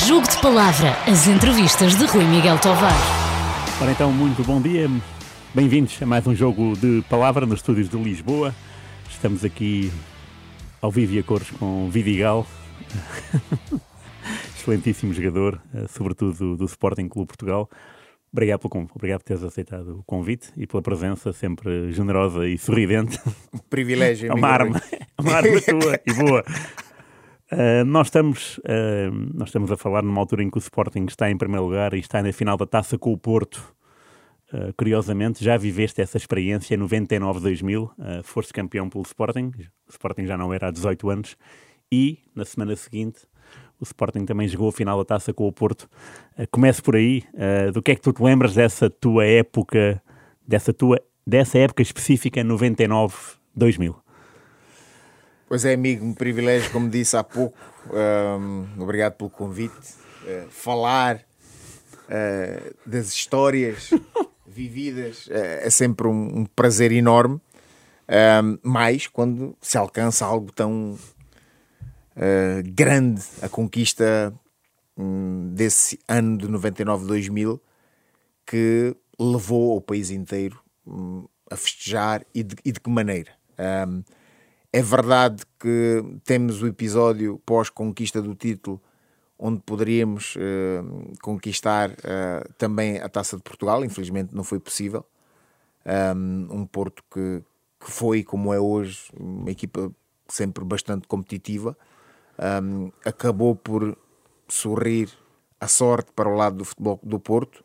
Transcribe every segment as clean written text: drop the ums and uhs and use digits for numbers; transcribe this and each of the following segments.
Jogo de Palavra, as entrevistas de Rui Miguel Tovar. Ora então, muito bom dia. Bem-vindos a mais um Jogo de Palavra nos estúdios de Lisboa. Estamos aqui ao vivo e a cores com Vidigal, excelentíssimo jogador, sobretudo do Sporting Clube Portugal. Obrigado por teres aceitado o convite e pela presença sempre generosa e sorridente. Privilégio. É uma arma tua e boa. Nós estamos a falar numa altura em que o Sporting está em primeiro lugar e está na final da Taça com o Porto. Curiosamente, já viveste essa experiência em 99-2000, foste campeão pelo Sporting. O Sporting já não era há 18 anos. E, na semana seguinte, o Sporting também jogou a final da Taça com o Porto. Começo por aí. Do que é que tu te lembras dessa tua época, dessa época específica, 99-2000? Pois é, amigo, um privilégio, como disse há pouco. Obrigado pelo convite. Falar das histórias vividas é sempre um prazer enorme. Mais quando se alcança algo tão grande, a conquista desse ano de 99-2000, que levou o país inteiro a festejar e de que maneira. É verdade que temos o episódio pós-conquista do título, onde poderíamos conquistar também a Taça de Portugal. Infelizmente não foi possível. Um Porto que foi, como é hoje, uma equipa sempre bastante competitiva. Acabou por sorrir a sorte para o lado do futebol do Porto,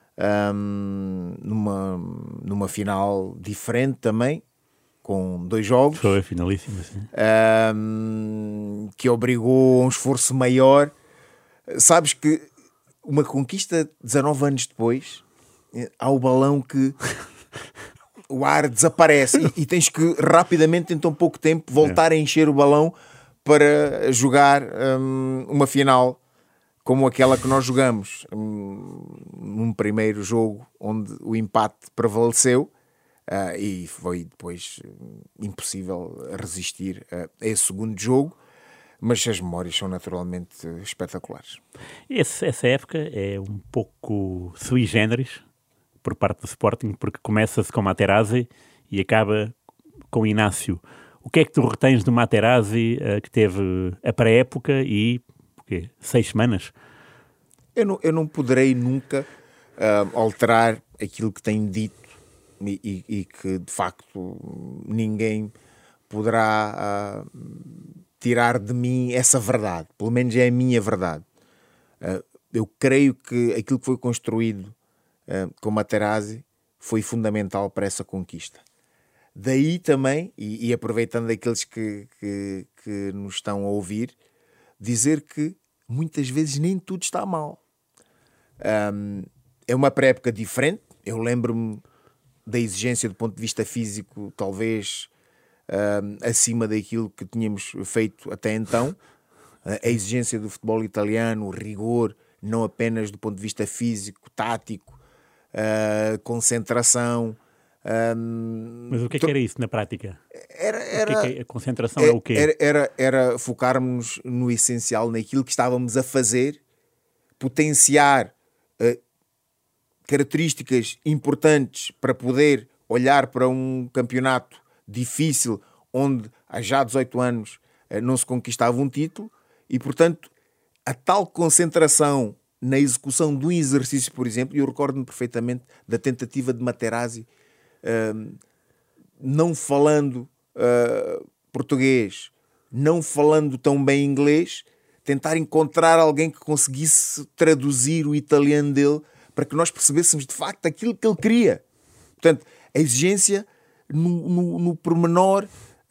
numa final diferente também, com 2 jogos. Foi finalíssima, sim. Que obrigou a um esforço maior. Sabes que uma conquista 19 anos depois, há o balão que o ar desaparece e tens que rapidamente, em tão pouco tempo, voltar a encher o balão para jogar uma final como aquela que nós jogamos, num primeiro jogo onde o empate prevaleceu. E foi depois impossível resistir a esse segundo jogo, mas as memórias são naturalmente espetaculares. Essa época é um pouco sui generis por parte do Sporting, porque começa-se com Materazzi e acaba com Inácio. O que é que tu retens do Materazzi, que teve a pré-época e 6 semanas? Eu não poderei nunca alterar aquilo que tenho dito e que de facto ninguém poderá tirar de mim essa verdade. Pelo menos é a minha verdade. Eu creio que aquilo que foi construído com Materazzi foi fundamental para essa conquista. Daí também, e aproveitando aqueles que nos estão a ouvir, dizer que muitas vezes nem tudo está mal. É uma pré-época diferente. Eu lembro-me da exigência do ponto de vista físico, talvez acima daquilo que tínhamos feito até então. A exigência do futebol italiano, o rigor, não apenas do ponto de vista físico, tático, concentração. Mas o que é que era isso na prática? A concentração é o quê? Era focarmos no essencial, naquilo que estávamos a fazer, potenciar características importantes para poder olhar para um campeonato difícil, onde há já 18 anos não se conquistava um título, e portanto a tal concentração na execução de um exercício, por exemplo, e eu recordo-me perfeitamente da tentativa de Materazzi, não falando português, não falando tão bem inglês, tentar encontrar alguém que conseguisse traduzir o italiano dele para que nós percebêssemos de facto aquilo que ele queria. Portanto, a exigência no pormenor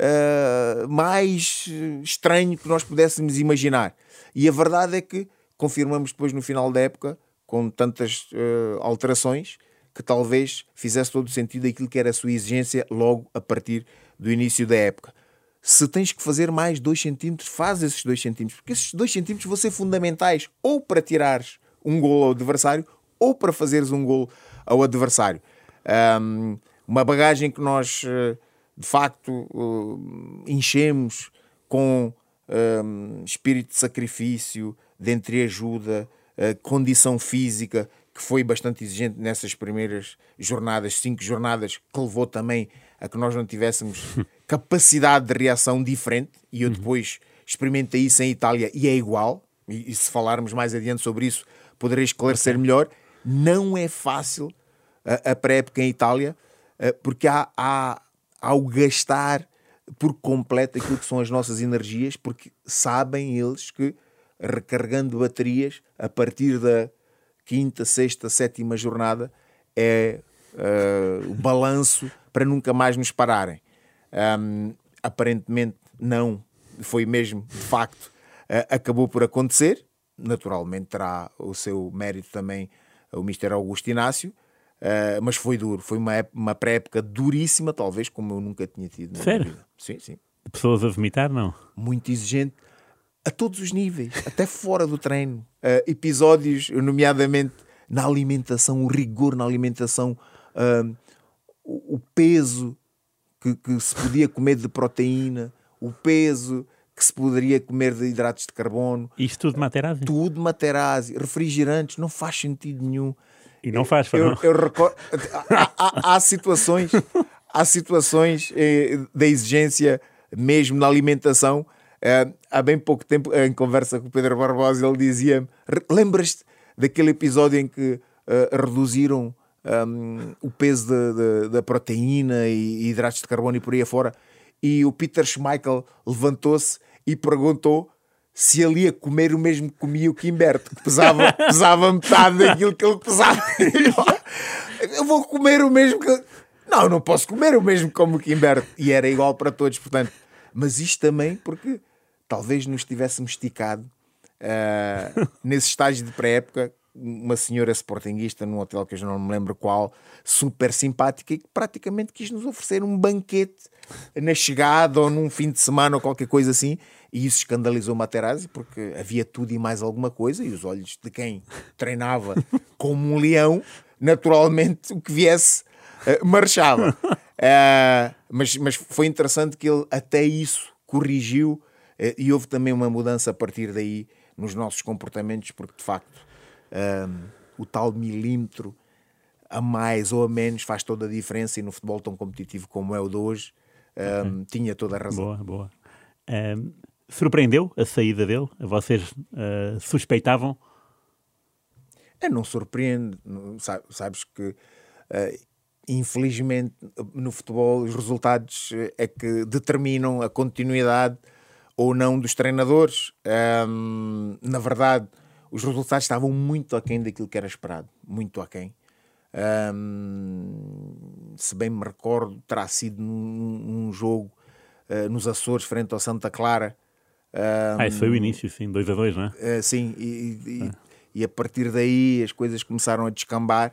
mais estranho que nós pudéssemos imaginar. E a verdade é que confirmamos depois no final da época, com tantas alterações, que talvez fizesse todo o sentido aquilo que era a sua exigência logo a partir do início da época. Se tens que fazer mais 2 centímetros, faz esses 2 centímetros, porque esses 2 centímetros vão ser fundamentais ou para tirares um golo ao adversário ou para fazeres um golo ao adversário. Uma bagagem que nós, de facto, enchemos com espírito de sacrifício, de entreajuda, condição física, que foi bastante exigente nessas primeiras jornadas, 5 jornadas, que levou também a que nós não tivéssemos capacidade de reação diferente. E eu depois experimentei isso em Itália e é igual. E se falarmos mais adiante sobre isso, poderei esclarecer melhor. Não é fácil a pré-época em Itália, porque há o gastar por completo aquilo que são as nossas energias, porque sabem eles que recarregando baterias a partir da 5ª, 6ª, 7ª jornada é o balanço para nunca mais nos pararem. Aparentemente não foi mesmo, de facto, acabou por acontecer. Naturalmente terá o seu mérito também o Mister Augusto Inácio, mas foi duro, foi uma pré-época duríssima, talvez como eu nunca tinha tido na minha vida. Sim, sim. De pessoas a vomitar, não? Muito exigente a todos os níveis, até fora do treino. Episódios, nomeadamente na alimentação, o rigor na alimentação, o peso que se podia comer de proteína, o peso que se poderia comer de hidratos de carbono. Isto tudo Materazzi? Tudo Materazzi, refrigerantes, não faz sentido nenhum. E não faz, eu recordo, há situações da exigência mesmo na alimentação. Há bem pouco tempo, em conversa com o Pedro Barbosa, ele dizia-me: lembras-te daquele episódio em que reduziram o peso da proteína e hidratos de carbono e por aí afora? E o Peter Schmeichel levantou-se e perguntou se ele ia comer o mesmo que comia o Quimberto, que pesava metade daquilo que ele pesava. Eu vou comer o mesmo que... Não posso comer o mesmo como o Quimberto. E era igual para todos, portanto. Mas isto também porque talvez nos tivéssemos esticado nesse estágio de pré-época. Uma senhora sportinguista num hotel que eu já não me lembro qual, super simpática, e que praticamente quis nos oferecer um banquete na chegada ou num fim de semana ou qualquer coisa assim, e isso escandalizou Materazzi porque havia tudo e mais alguma coisa, e os olhos de quem treinava como um leão, naturalmente o que viesse marchava. Mas foi interessante que ele até isso corrigiu, e houve também uma mudança a partir daí nos nossos comportamentos, porque de facto o tal milímetro a mais ou a menos faz toda a diferença, e no futebol tão competitivo como é o de hoje, tinha toda a razão. Boa. Surpreendeu a saída dele? Vocês suspeitavam? Não surpreende. Sabes que infelizmente no futebol os resultados é que determinam a continuidade ou não dos treinadores. Na verdade, os resultados estavam muito aquém daquilo que era esperado. Muito aquém. Se bem me recordo, terá sido num jogo nos Açores, frente ao Santa Clara. Isso foi o início, sim, 2-2, não é? Sim, e a partir daí as coisas começaram a descambar.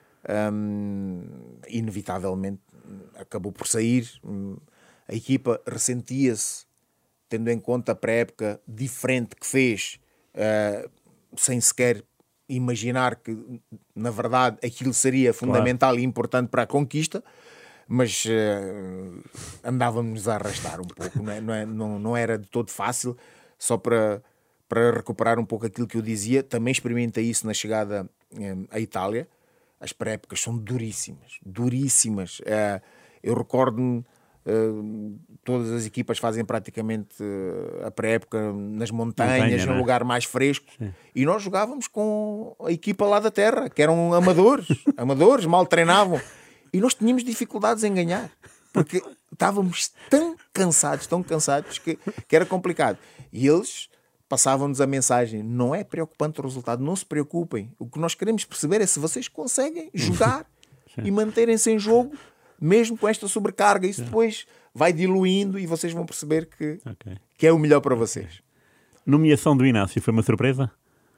Inevitavelmente acabou por sair. A equipa ressentia-se, tendo em conta a pré-época diferente que fez, sem sequer imaginar que, na verdade, aquilo seria fundamental e importante para a conquista, mas andávamos a arrastar um pouco, não era de todo fácil. Só para recuperar um pouco aquilo que eu dizia, também experimentei isso na chegada à Itália. As pré-épocas são duríssimas. Eu recordo-me, todas as equipas fazem praticamente a pré-época nas montanhas, num lugar mais fresco. Sim. E nós jogávamos com a equipa lá da terra, que eram amadores, mal treinavam. E nós tínhamos dificuldades em ganhar, porque estávamos tão cansados que era complicado. E eles passavam-nos a mensagem: não é preocupante o resultado, não se preocupem. O que nós queremos perceber é se vocês conseguem jogar e manterem-se em jogo, mesmo com esta sobrecarga. Isso depois vai diluindo e vocês vão perceber que é o melhor para vocês. Nomeação do Inácio foi uma surpresa?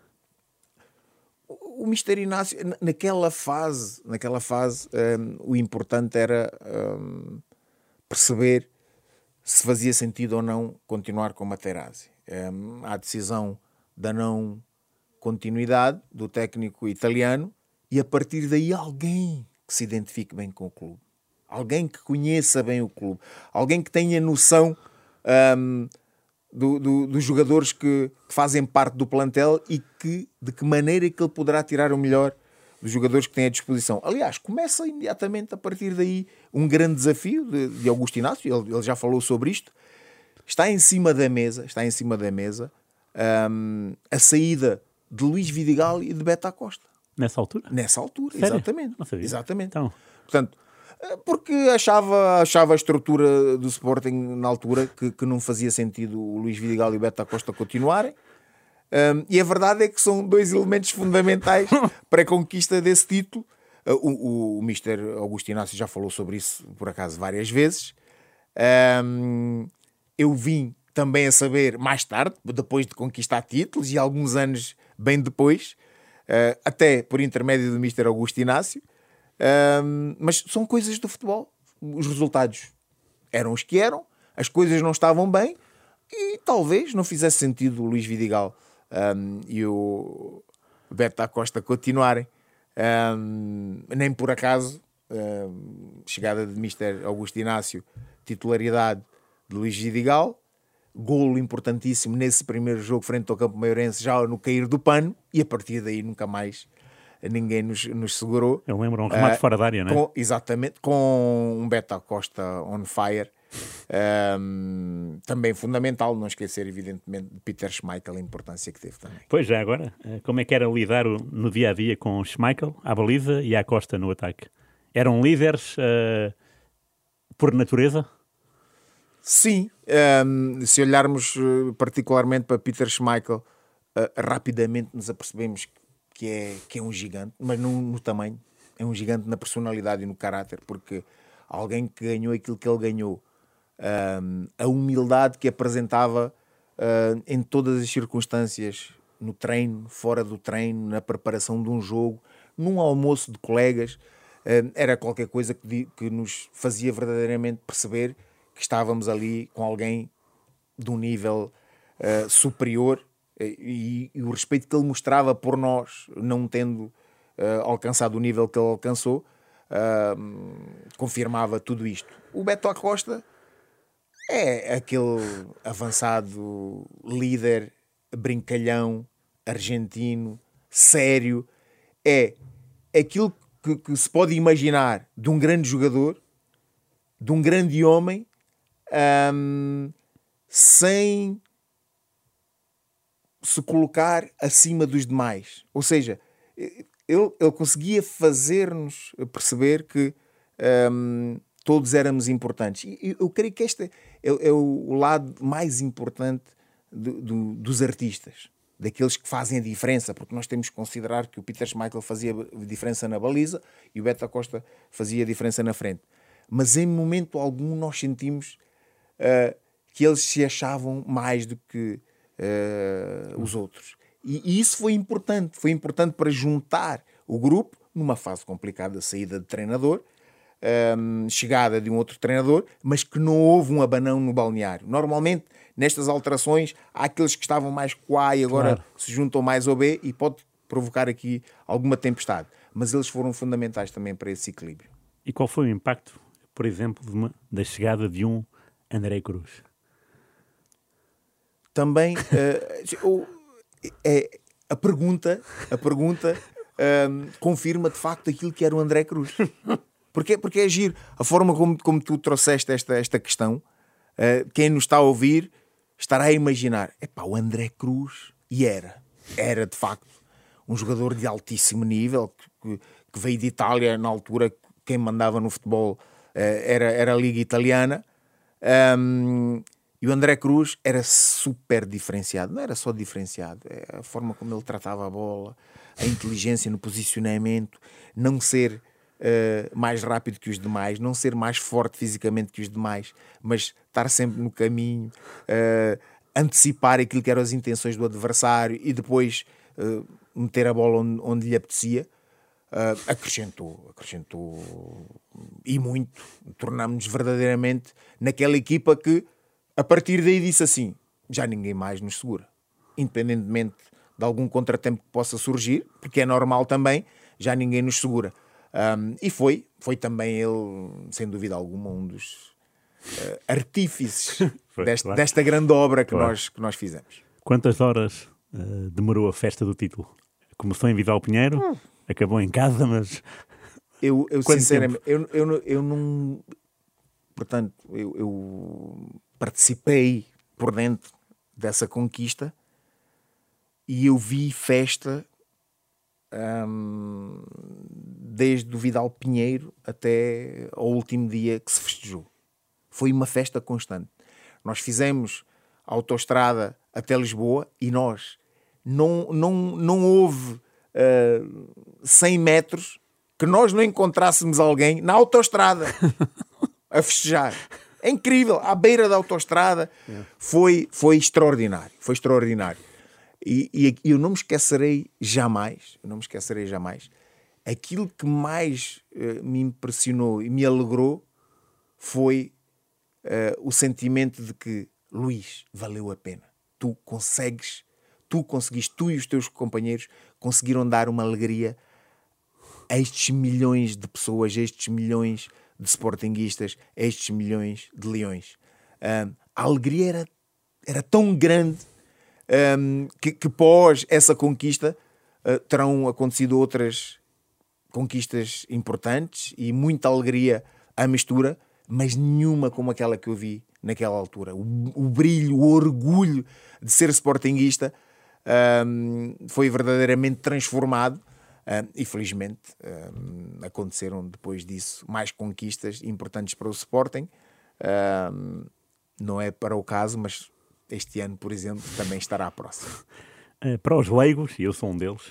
O Mister Inácio, naquela fase, o importante era perceber se fazia sentido ou não continuar com Materazzi. Há a decisão da não continuidade do técnico italiano, e a partir daí alguém que se identifique bem com o clube, alguém que conheça bem o clube, alguém que tenha noção dos jogadores que fazem parte do plantel e de que maneira é que ele poderá tirar o melhor dos jogadores que tem à disposição. Aliás, começa imediatamente a partir daí um grande desafio de Augusto Inácio, ele já falou sobre isto, está em cima da mesa a saída de Luís Vidigal e de Beto Acosta. Nessa altura? Nessa altura, Sério? exatamente. Não sabia. Exatamente. Então, Portanto, porque achava a estrutura do Sporting na altura que não fazia sentido o Luís Vidigal e o Beto Acosta continuarem. E a verdade é que são dois elementos fundamentais para a conquista desse título. O Mister Augusto Inácio já falou sobre isso, por acaso, várias vezes. Eu vim também a saber mais tarde, depois de conquistar títulos e alguns anos bem depois, até por intermédio do Mister Augusto Inácio. Mas são coisas do futebol. Os resultados eram os que eram, as coisas não estavam bem e talvez não fizesse sentido o Luís Vidigal e o Beto Acosta continuarem. Nem por acaso chegada de Mister Augusto Inácio, titularidade de Luís Vidigal, golo importantíssimo nesse primeiro jogo frente ao Campo Maiorense, já no cair do pano, e a partir daí nunca mais ninguém nos segurou. Eu lembro um remate fora da área, não é? Exatamente, com um Beto Acosta on fire. Também fundamental, não esquecer evidentemente de Peter Schmeichel, a importância que teve também. Pois, já agora, como é que era lidar no dia-a-dia com o Schmeichel, à baliza e à Costa no ataque? Eram líderes por natureza? Sim, se olharmos particularmente para Peter Schmeichel, rapidamente nos apercebemos que é um gigante, mas não no tamanho, é um gigante na personalidade e no caráter, porque alguém que ganhou aquilo que ele ganhou, a humildade que apresentava em todas as circunstâncias, no treino, fora do treino, na preparação de um jogo, num almoço de colegas, era qualquer coisa que nos fazia verdadeiramente perceber que estávamos ali com alguém de um nível superior, e o respeito que ele mostrava por nós, não tendo alcançado o nível que ele alcançou, confirmava tudo isto. O Beto Acosta é aquele avançado líder, brincalhão, argentino, sério. É aquilo que se pode imaginar de um grande jogador, de um grande homem, sem se colocar acima dos demais. Ou seja, ele conseguia fazer-nos perceber que todos éramos importantes. E eu creio que este é o lado mais importante dos artistas, daqueles que fazem a diferença, porque nós temos que considerar que o Peter Schmeichel fazia diferença na baliza e o Beto Acosta fazia diferença na frente. Mas em momento algum nós sentimos que eles se achavam mais do que os outros. E isso foi importante para juntar o grupo numa fase complicada, saída de treinador, chegada de um outro treinador, mas que não houve um abanão no balneário. Normalmente, nestas alterações, há aqueles que estavam mais quá e agora se juntam mais ao B e pode provocar aqui alguma tempestade. Mas eles foram fundamentais também para esse equilíbrio. E qual foi o impacto, por exemplo, da chegada de um André Cruz? Também a pergunta confirma de facto aquilo que era o André Cruz. Porque é giro a forma como tu trouxeste esta questão. Quem nos está a ouvir estará a imaginar, o André Cruz, e era de facto um jogador de altíssimo nível, que veio de Itália. Na altura quem mandava no futebol era a Liga Italiana, e o André Cruz era super diferenciado. Não era só diferenciado, é a forma como ele tratava a bola, a inteligência no posicionamento, não ser mais rápido que os demais, não ser mais forte fisicamente que os demais, mas estar sempre no caminho, antecipar aquilo que eram as intenções do adversário e depois meter a bola onde lhe apetecia. Acrescentou e muito. Tornámos-nos verdadeiramente naquela equipa que a partir daí disse assim: já ninguém mais nos segura, independentemente de algum contratempo que possa surgir, porque é normal também, já ninguém nos segura. E foi também ele, sem dúvida alguma, um dos artífices claro. desta grande obra que, Claro. que nós fizemos. Quantas horas demorou a festa do título? Começou em Vidal Pinheiro, acabou em casa, mas... Eu Quanto sinceramente, eu não... Portanto, eu participei por dentro dessa conquista e eu vi festa desde o Vidal Pinheiro até ao último dia que se festejou. Foi uma festa constante. Nós fizemos a autoestrada até Lisboa e nós não houve 100 metros que nós não encontrássemos alguém na autoestrada a festejar. É incrível, à beira da autoestrada. Foi extraordinário, foi extraordinário. E eu não me esquecerei jamais, aquilo que mais me impressionou e me alegrou foi o sentimento de que, Luís, valeu a pena. Tu conseguiste, tu e os teus companheiros conseguiram dar uma alegria a estes milhões de pessoas, a estes milhões de sportinguistas, a estes milhões de leões. A alegria era tão grande que pós essa conquista terão acontecido outras conquistas importantes e muita alegria à mistura, mas nenhuma como aquela que eu vi naquela altura. O brilho, o orgulho de ser sportinguista foi verdadeiramente transformado. E felizmente aconteceram depois disso mais conquistas importantes para o Sporting. Não é para o caso, mas este ano, por exemplo, também estará próximo. Para os leigos, e eu sou um deles,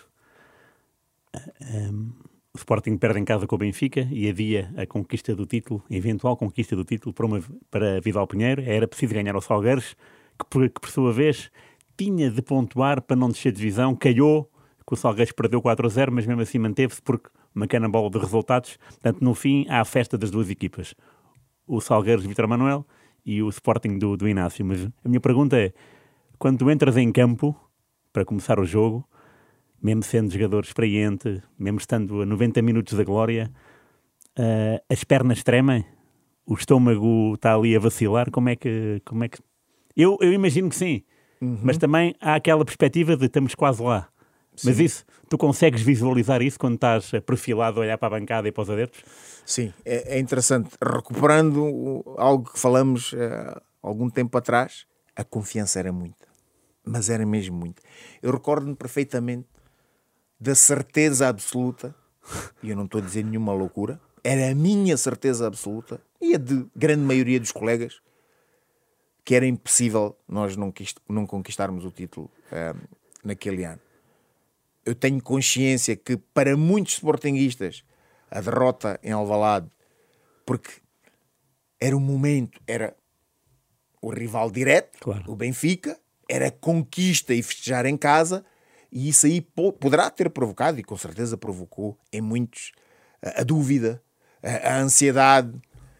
o Sporting perde em casa com o Benfica e havia a conquista do título, a eventual conquista do título para Vidal Pinheiro. Era preciso ganhar ao Salgueiros, que por sua vez tinha de pontuar para não descer de divisão. Calhou que o Salgueiros perdeu 4-0, mas mesmo assim manteve-se porque uma canabola de resultados. Portanto, no fim, há a festa das duas equipas. O Salgueiros de Vítor Manuel e o Sporting do Inácio. Mas a minha pergunta é, quando tu entras em campo para começar o jogo, mesmo sendo jogador experiente, mesmo estando a 90 minutos da glória, as pernas tremem? O estômago está ali a vacilar? Como é que... Eu imagino que sim, mas também há aquela perspectiva de estamos quase lá. Sim. Mas isso, tu consegues visualizar isso quando estás perfilado a olhar para a bancada e para os adeptos? Sim, é interessante. Recuperando algo que falamos algum tempo atrás, a confiança era muita. Mas era mesmo muita. Eu recordo-me perfeitamente da certeza absoluta, e eu não estou a dizer nenhuma loucura, era a minha certeza absoluta, e a de grande maioria dos colegas, que era impossível nós não conquistarmos o título naquele ano. Eu tenho consciência que para muitos sportinguistas a derrota em Alvalade, porque era o momento, era o rival direto, claro, o Benfica, era conquista e festejar em casa, e isso aí poderá ter provocado, e com certeza provocou em muitos, a dúvida, a ansiedade.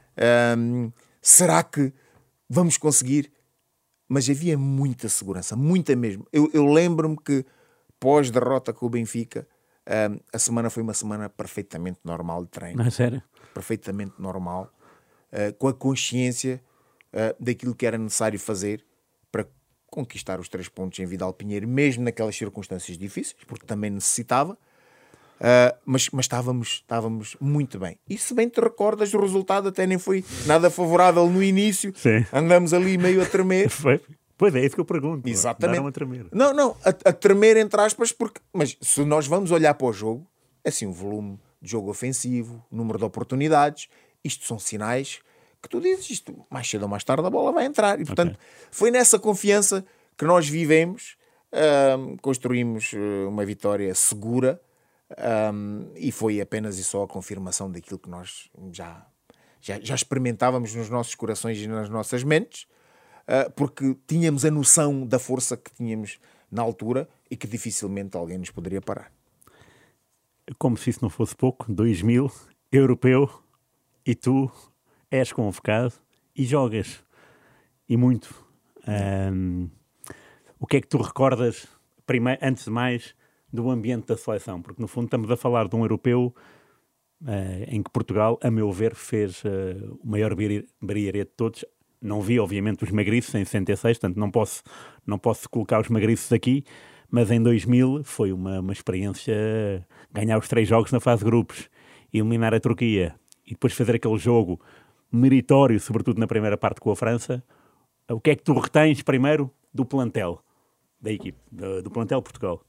Será que vamos conseguir? Mas havia muita segurança, muita mesmo. Eu lembro-me que pós-derrota com o Benfica, a semana foi uma semana perfeitamente normal de treino. Não é sério? Perfeitamente normal, com a consciência daquilo que era necessário fazer para conquistar os 3 pontos em Vidal Pinheiro, mesmo naquelas circunstâncias difíceis, porque também necessitava, mas estávamos muito bem. E se bem te recordas, o resultado até nem foi nada favorável no início. Sim. Andamos ali meio a tremer. Pois é isso que eu pergunto. Exatamente. A tremer. Não, a tremer entre aspas, mas se nós vamos olhar para o jogo, é assim, o volume de jogo ofensivo, o número de oportunidades, isto são sinais que tu dizes, isto mais cedo ou mais tarde a bola vai entrar. E portanto, foi nessa confiança que nós vivemos, construímos uma vitória segura, e foi apenas e só a confirmação daquilo que nós já experimentávamos nos nossos corações e nas nossas mentes, porque tínhamos a noção da força que tínhamos na altura e que dificilmente alguém nos poderia parar. Como se isso não fosse pouco, 2000, europeu, e tu és convocado e jogas. E muito. O que é que tu recordas, primeiro, antes de mais, do ambiente da seleção? Porque, no fundo, estamos a falar de um europeu em que Portugal, a meu ver, fez o maior barreirinha de todos, Não vi, obviamente, os magriços em 66, portanto não posso colocar os magriços aqui, mas em 2000 foi uma experiência ganhar os 3 jogos na fase de grupos, eliminar a Turquia e depois fazer aquele jogo meritório, sobretudo na primeira parte com a França. O que é que tu retens primeiro do plantel da equipe, do plantel Portugal?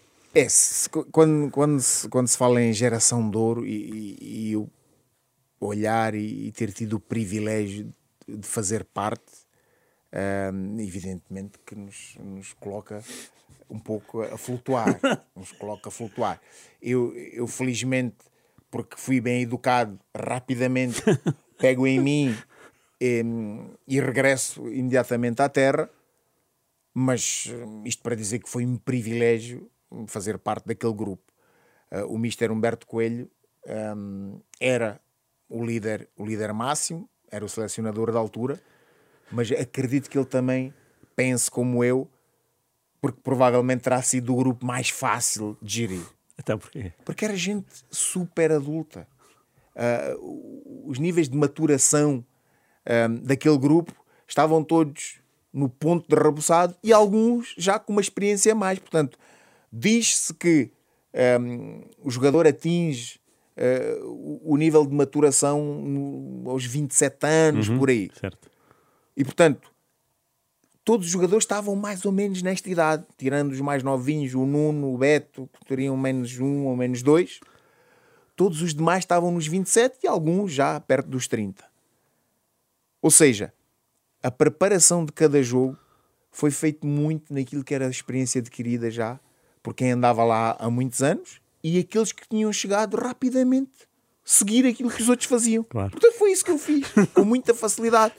Quando se fala em geração de ouro e eu olhar e ter tido o privilégio de fazer parte, evidentemente que nos coloca um pouco a flutuar. Nos coloca a flutuar. Eu felizmente, porque fui bem educado, rapidamente pego em mim e regresso imediatamente à terra, mas isto para dizer que foi um privilégio fazer parte daquele grupo. O Mister Humberto Coelho era o líder máximo, era o selecionador da altura, mas acredito que ele também pense como eu, porque provavelmente terá sido o grupo mais fácil de gerir. Então porquê? Porque era gente super adulta. Os níveis de maturação daquele grupo estavam todos no ponto de rebuçado e alguns já com uma experiência a mais. Portanto, diz-se que o jogador atinge o nível de maturação aos 27 anos, por aí. Certo. E, portanto, todos os jogadores estavam mais ou menos nesta idade, tirando os mais novinhos, o Nuno, o Beto, que teriam menos 1 ou menos 2. Todos os demais estavam nos 27 e alguns já perto dos 30. Ou seja, a preparação de cada jogo foi feito muito naquilo que era a experiência adquirida já por quem andava lá há muitos anos e aqueles que tinham chegado rapidamente seguir aquilo que os outros faziam. Claro. Portanto, foi isso que eu fiz, com muita facilidade.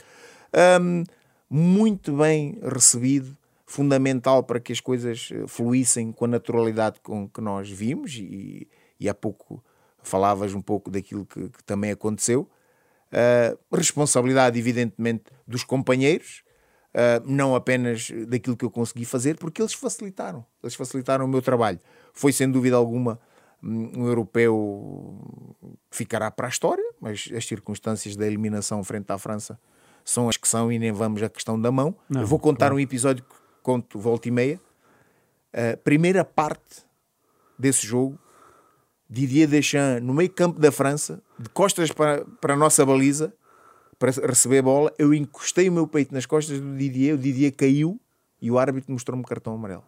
Muito bem recebido, fundamental para que as coisas fluíssem com a naturalidade com que nós vimos e há pouco falavas um pouco daquilo que também aconteceu. Responsabilidade, evidentemente, dos companheiros, não apenas daquilo que eu consegui fazer, porque eles facilitaram o meu trabalho. Foi, sem dúvida alguma, um europeu que ficará para a história, mas as circunstâncias da eliminação frente à França são as que são e nem vamos à questão da mão. Eu vou contar um episódio que conto volta e meia. A primeira parte desse jogo, Didier Deschamps, no meio campo da França, de costas para a nossa baliza, para receber a bola, eu encostei o meu peito nas costas do Didier, o Didier caiu e o árbitro mostrou-me cartão amarelo.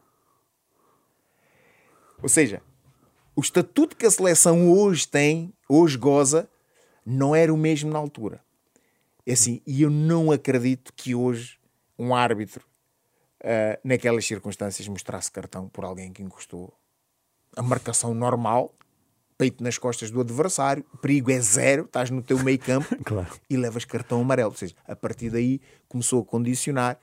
Ou seja, o estatuto que a seleção hoje tem, hoje goza, não era o mesmo na altura. É assim, e eu não acredito que hoje um árbitro, naquelas circunstâncias, mostrasse cartão por alguém que encostou. A marcação normal, peito nas costas do adversário, o perigo é 0, estás no teu meio campo Claro. e levas cartão amarelo. Ou seja, a partir daí começou a condicionar.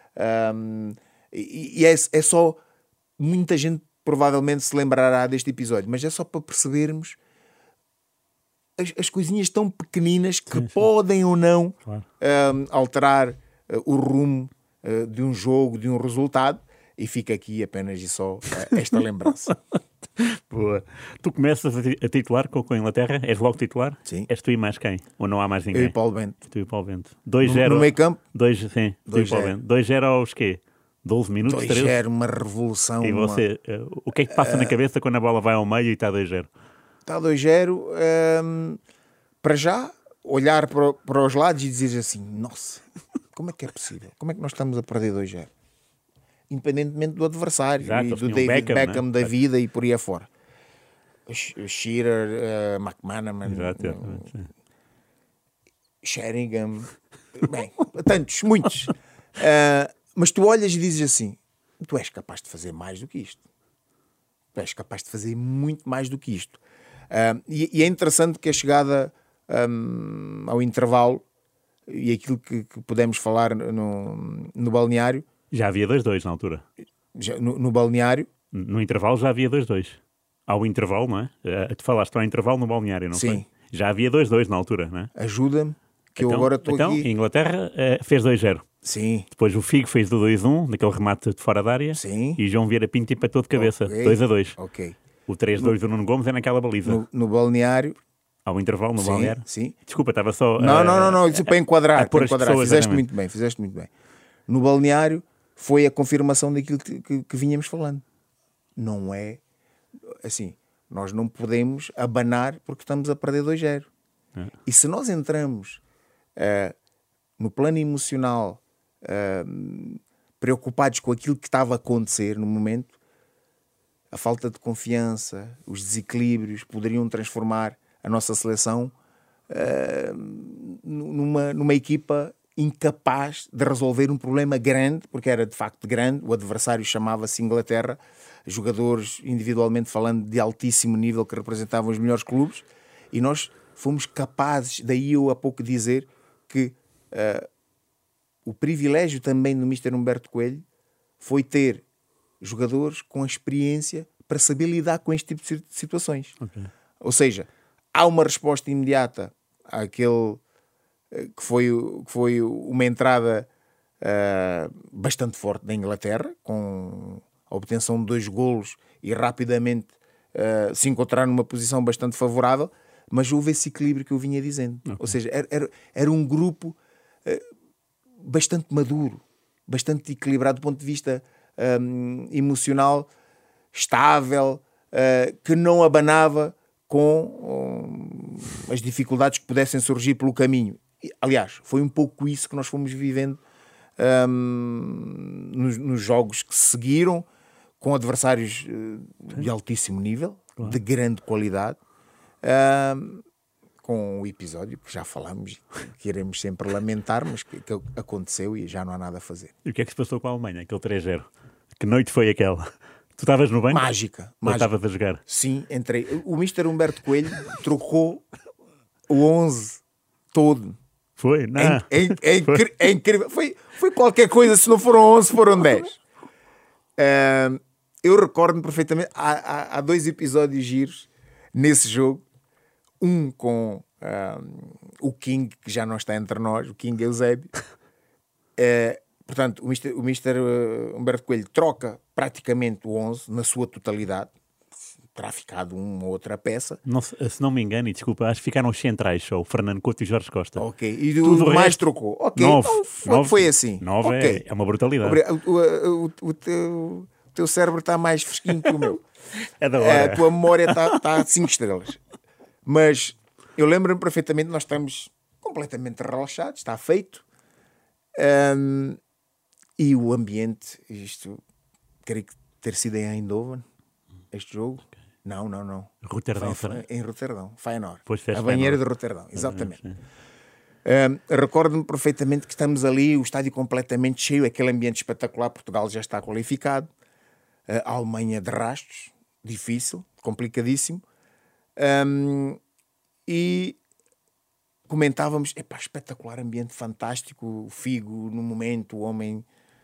É só... Muita gente provavelmente se lembrará deste episódio, mas é só para percebermos as coisinhas tão pequeninas que podem ou não alterar o rumo de um jogo, de um resultado, e fica aqui apenas e só esta lembrança. Boa. Tu começas a titular com a Inglaterra? És logo titular? Sim. És tu e mais quem? Ou não há mais ninguém? Eu e Paulo Bento. Tu e Paulo Bento. 2-0. No meio campo? 2-0. 2-0 aos quê? 12 minutos? 2-0, uma revolução. E você, o que é que te passa na cabeça quando a bola vai ao meio e está 2-0? Está 2-0. Para já, olhar para os lados e dizer assim, nossa, como é que é possível? Como é que nós estamos a perder 2-0? Independentemente do adversário. Exato, e do David Beckham da vida e por aí afora. O Shearer, McManaman, Sheringham, bem, tantos, muitos. Mas tu olhas e dizes assim, tu és capaz de fazer mais do que isto. Tu és capaz de fazer muito mais do que isto. E é interessante que a chegada ao intervalo e aquilo que pudemos falar no balneário. Já havia 2-2 na altura. No balneário. No intervalo já havia 2-2. Ao intervalo, não é? Tu falaste ao intervalo no balneário, não Sim. foi? Já havia 2-2 na altura, não é? Ajuda-me, que eu agora estou aqui. Então, a Inglaterra fez 2-0. Sim. Depois o Figo fez do 2-1, naquele remate de fora da área. Sim. E João Vieira Pinto empatou de cabeça. 2-2. Ok. O 3-2 do Nuno Gomes é naquela baliza. No balneário, Ao intervalo, no balneário? Sim. Desculpa, estava só... Não, isso é para enquadrar. pôr as pessoas, Fizeste exatamente. muito bem. No balneário foi a confirmação daquilo que vínhamos falando. Não é... Assim, nós não podemos abanar porque estamos a perder 2-0. E se nós entramos no plano emocional preocupados com aquilo que estava a acontecer no momento, a falta de confiança, os desequilíbrios poderiam transformar a nossa seleção numa equipa incapaz de resolver um problema grande, porque era de facto grande, o adversário chamava-se Inglaterra, jogadores individualmente falando de altíssimo nível que representavam os melhores clubes, e nós fomos capazes, daí eu há pouco dizer que o privilégio também do Mr. Humberto Coelho foi ter jogadores com a experiência para saber lidar com este tipo de situações. Okay. Ou seja, há uma resposta imediata àquele que foi uma entrada bastante forte da Inglaterra, com a obtenção de 2 golos e rapidamente se encontrar numa posição bastante favorável, mas houve esse equilíbrio que eu vinha dizendo. Okay. Ou seja, era um grupo bastante maduro, bastante equilibrado do ponto de vista emocional, estável, que não abanava com as dificuldades que pudessem surgir pelo caminho. Aliás, foi um pouco isso que nós fomos vivendo nos jogos que se seguiram, com adversários de altíssimo nível, claro, de grande qualidade, com o episódio que já falamos, que iremos sempre lamentar, mas que aconteceu e já não há nada a fazer. E o que é que se passou com a Alemanha, aquele 3-0? Que noite foi aquela? Tu estavas no banco? Mágica. Ou estavas a jogar? Sim, entrei. O Mr. Humberto Coelho trocou o 11 todo. Foi? Não. É incrível. Foi qualquer coisa, se não foram 11, foram 10. Eu recordo-me perfeitamente, há 2 episódios giros nesse jogo. Um com o King, que já não está entre nós, o King Eusébio. Portanto, o Mr. Humberto Coelho troca praticamente o 11 na sua totalidade. Terá ficado uma ou outra peça. Não, se não me engano, e desculpa, acho que ficaram os centrais só, o Fernando Couto e Jorge Costa. Ok, e o mais trocou. Ok, 9, então foi assim. 9 okay. É uma brutalidade. O teu cérebro está mais fresquinho que o meu. É da hora. A tua memória está a 5 estrelas. Mas eu lembro-me perfeitamente, nós estamos completamente relaxados, está feito. E o ambiente, isto, creio que ter sido em Eindhoven, este jogo. Okay. Não. Roterdão. Em Roterdão, Feyenoord. A banheira de Roterdão, exatamente. Recordo-me perfeitamente que estamos ali, o estádio completamente cheio, aquele ambiente espetacular. Portugal já está qualificado. A Alemanha de rastos, difícil, complicadíssimo. E comentávamos, espetacular ambiente, fantástico, o Figo no momento, o homem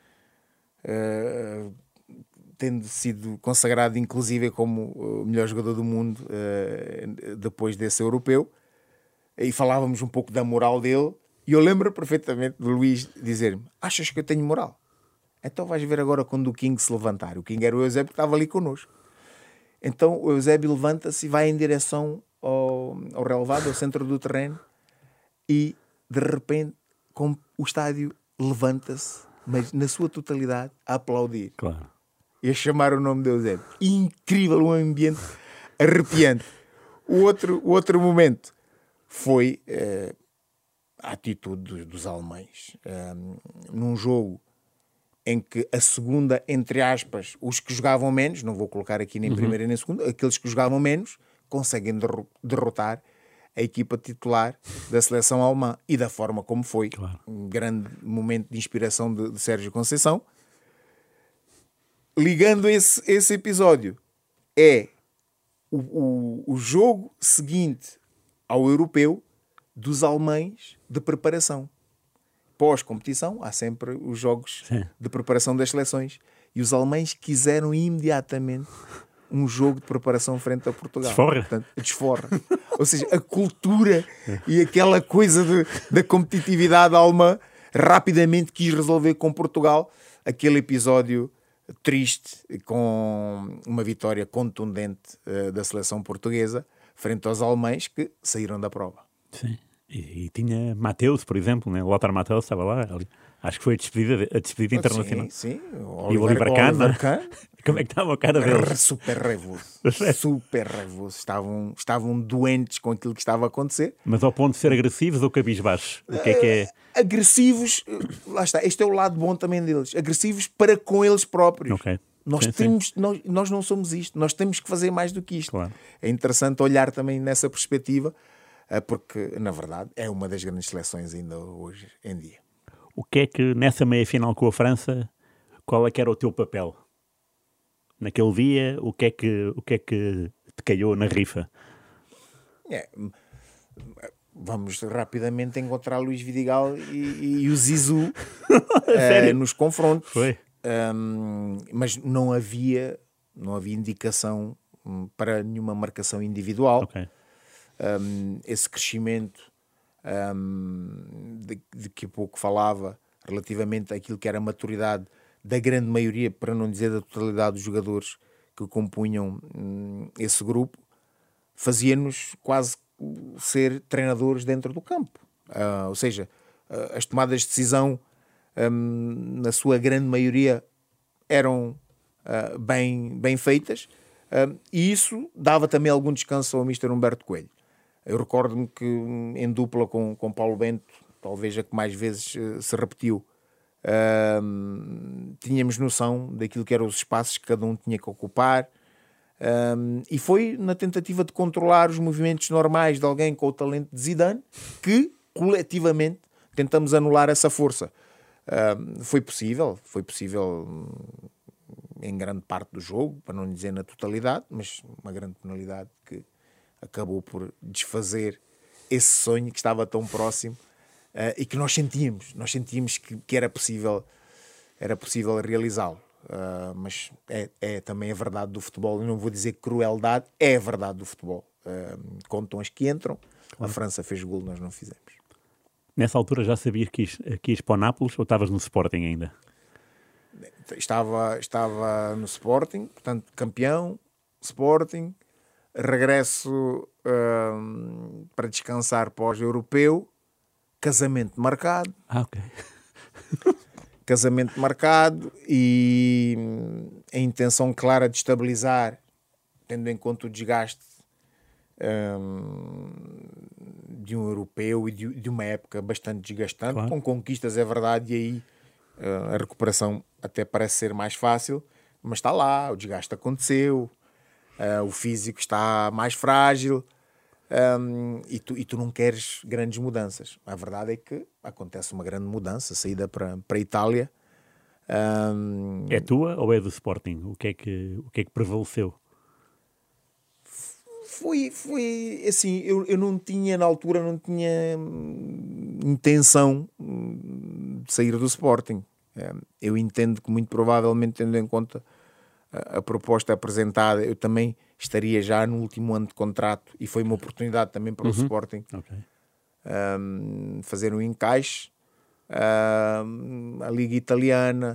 tendo sido consagrado inclusive como o melhor jogador do mundo depois desse europeu, e falávamos um pouco da moral dele, e eu lembro perfeitamente de Luís dizer-me: achas que eu tenho moral? Então vais ver agora quando o King se levantar. O King era o Eusébio que estava ali connosco. Então o Eusébio levanta-se e vai em direção ao relevado, ao centro do terreno, e de repente o estádio levanta-se, mas na sua totalidade a aplaudir. Claro. E a chamar o nome de Eusébio. Incrível, um ambiente arrepiante. O outro momento foi a atitude dos alemães. Num jogo em que a segunda, entre aspas, os que jogavam menos, não vou colocar aqui nem primeira nem segunda, aqueles que jogavam menos conseguem derrotar a equipa titular da seleção alemã, e da forma como foi. Claro. Um grande momento de inspiração de Sérgio Conceição. Ligando esse episódio, é o jogo seguinte ao europeu dos alemães de preparação. Pós-competição, há sempre os jogos de preparação das seleções. E os alemães quiseram imediatamente um jogo de preparação frente a Portugal. Desforra. Ou seja, a cultura e aquela coisa da competitividade alemã rapidamente quis resolver com Portugal aquele episódio triste, com uma vitória contundente da seleção portuguesa, frente aos alemães que saíram da prova. Sim. E tinha Mateus, por exemplo, né? O Lothar Mateus estava lá. Ali. Acho que foi a despedida internacional. Sim, E o Oliver Kahn. Kahn. Como é que estava a cara deles? Super raivoso. Super raivoso. Estavam doentes com aquilo que estava a acontecer. Mas ao ponto de ser agressivos ou cabisbaixos? O que é? Agressivos, lá está, este é o lado bom também deles. Agressivos para com eles próprios. Ok. Nós não somos isto. Nós temos que fazer mais do que isto. Claro. É interessante olhar também nessa perspectiva, porque, na verdade, é uma das grandes seleções ainda hoje em dia. O que é que, nessa meia-final com a França, qual é que era o teu papel? Naquele dia, o que é que te calhou na rifa? Vamos rapidamente encontrar Luís Vidigal e o Zizou nos confrontos. Foi. Mas não havia indicação para nenhuma marcação individual. Ok. Esse crescimento de que há pouco falava relativamente àquilo que era a maturidade da grande maioria, para não dizer da totalidade dos jogadores que compunham esse grupo, fazia-nos quase ser treinadores dentro do campo. Ou seja, as tomadas de decisão, na sua grande maioria, eram bem feitas, e isso dava também algum descanso ao Mr. Humberto Coelho. Eu recordo-me que em dupla com Paulo Bento, talvez a que mais vezes se repetiu, tínhamos noção daquilo que eram os espaços que cada um tinha que ocupar, e foi na tentativa de controlar os movimentos normais de alguém com o talento de Zidane que coletivamente tentamos anular essa força. Foi possível em grande parte do jogo, para não dizer na totalidade, mas uma grande penalidade que acabou por desfazer esse sonho que estava tão próximo, e que nós sentíamos que era possível realizá-lo. Mas é também a verdade do futebol. Eu não vou dizer crueldade, é a verdade do futebol. Contam as que entram. Claro. A França fez golo, nós não fizemos. Nessa altura já sabias que ias para o Nápoles ou estavas no Sporting ainda? Estava no Sporting, portanto, campeão, Sporting, regresso para descansar pós-europeu, casamento marcado. Ok. Casamento marcado e a intenção clara de estabilizar, tendo em conta o desgaste de um europeu e de uma época bastante desgastante, claro. Com conquistas, é verdade, e aí a recuperação até parece ser mais fácil, mas está lá, o desgaste aconteceu, o físico está mais frágil, e tu não queres grandes mudanças. A verdade é que acontece uma grande mudança, saída para a Itália. É tua ou é do Sporting? O que é que prevaleceu? Foi assim, eu não tinha, na altura, não tinha intenção de sair do Sporting. Eu entendo que, muito provavelmente, tendo em conta a proposta apresentada, eu também estaria já no último ano de contrato, e foi uma oportunidade também para o Sporting fazer um encaixe. A Liga Italiana,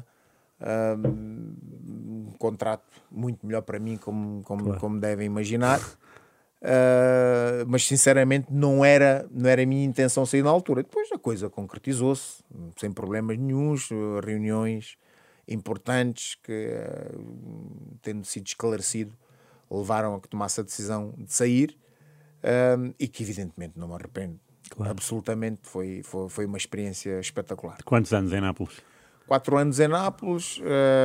um contrato muito melhor para mim, como devem imaginar. Mas sinceramente não era a minha intenção sair na altura. Depois a coisa concretizou-se sem problemas nenhuns, reuniões importantes que, tendo sido esclarecido, levaram a que tomasse a decisão de sair, e que evidentemente não me arrependo. Claro. Absolutamente, foi uma experiência espetacular. Quantos anos em Nápoles? 4 anos em Nápoles,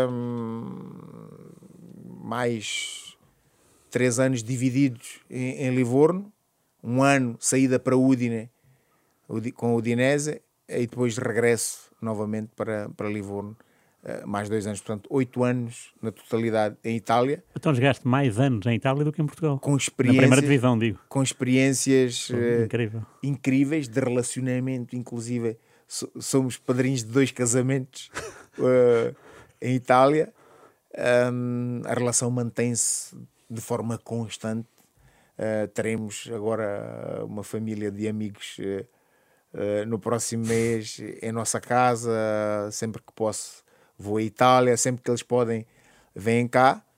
mais 3 anos divididos em Livorno, 1 ano saída para Udine com o Udinese, e depois regresso novamente para Livorno, mais 2 anos, portanto 8 anos na totalidade em Itália. Então jogaste mais anos em Itália do que em Portugal? Com experiências, na primeira divisão, digo. Com experiências incríveis de relacionamento, inclusive somos padrinhos de 2 casamentos em Itália. A relação mantém-se de forma constante. Teremos agora uma família de amigos no próximo mês em nossa casa. Sempre que posso vou à Itália, sempre que eles podem vêm cá.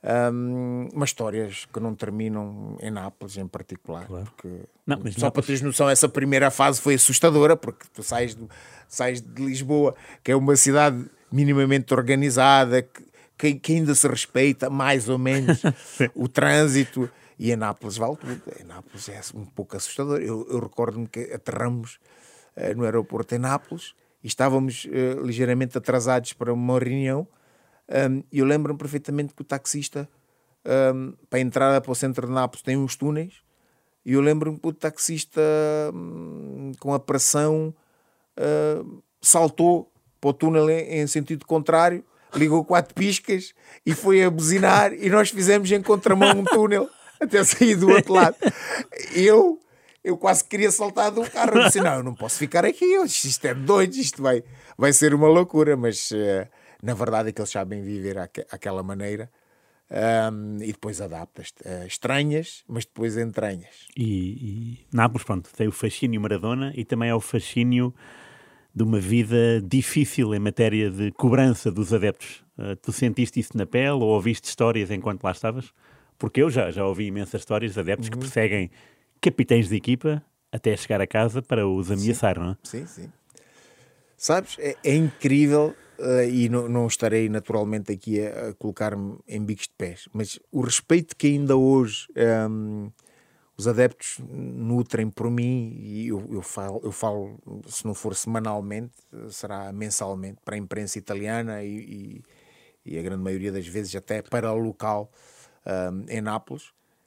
Mas histórias que não terminam em Nápoles em particular. Claro. Porque, Não, mas só Nápoles- para teres noção, essa primeira fase foi assustadora, porque tu sais de Lisboa, que é uma cidade minimamente organizada, que ainda se respeita mais ou menos o trânsito, e em Nápoles vale tudo. Em Nápoles é um pouco assustador. Eu recordo-me que aterramos no aeroporto em Nápoles e estávamos ligeiramente atrasados para uma reunião. E eu lembro-me perfeitamente que o taxista, para a entrada para o centro de Nápoles, tem uns túneis, e eu lembro-me que o taxista, com a pressão, saltou para o túnel em sentido contrário, ligou 4 piscas e foi a buzinar, e nós fizemos em contramão um túnel até sair do outro lado. Eu quase queria saltar do carro. Eu disse, não, eu não posso ficar aqui, isto é doido, isto vai ser uma loucura. Mas na verdade é que eles sabem viver àquela maneira, e depois adaptas-te. Estranhas, mas depois entranhas. E Nápoles, pronto, tem o fascínio Maradona e também é o fascínio de uma vida difícil em matéria de cobrança dos adeptos. Tu sentiste isso na pele ou ouviste histórias enquanto lá estavas? Porque eu já ouvi imensas histórias de adeptos que perseguem capitães de equipa até chegar a casa para os ameaçar, não é? Sim. Sabes, é incrível, e não estarei naturalmente aqui a colocar-me em bicos de pés, mas o respeito que ainda hoje os adeptos nutrem por mim, e eu falo, se não for semanalmente, será mensalmente, para a imprensa italiana e a grande maioria das vezes até para o local em Nápoles.